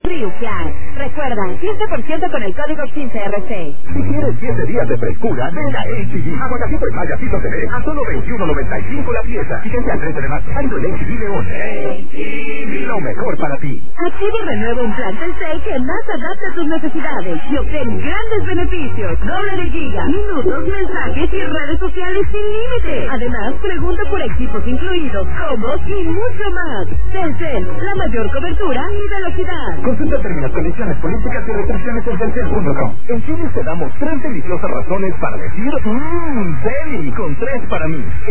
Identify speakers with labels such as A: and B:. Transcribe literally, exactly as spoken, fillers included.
A: Triufiar. Recuerda, quince por ciento con el código quince R C.
B: Si quieres siete días de frescura, ven a H D. Aguacatito y mayacito T V a solo veintiuno noventa y cinco la pieza. Fíjense al trece de marzo. Ando en H D León. H D, lo mejor para ti.
A: Activa y renueva un plan Telcel que más adapta a tus necesidades y obtén grandes beneficios. Doble de giga, minutos, mensajes y redes sociales sin límite. Además, pregunta por equipos incluidos, combos y mucho más. Telcel, la mayor cobertura y velocidad.
B: Consulta términos, condiciones, políticas y restricciones en telcel punto com. En Chile te damos tres deliciosas razones para decir mmm, deli, con tres para mí.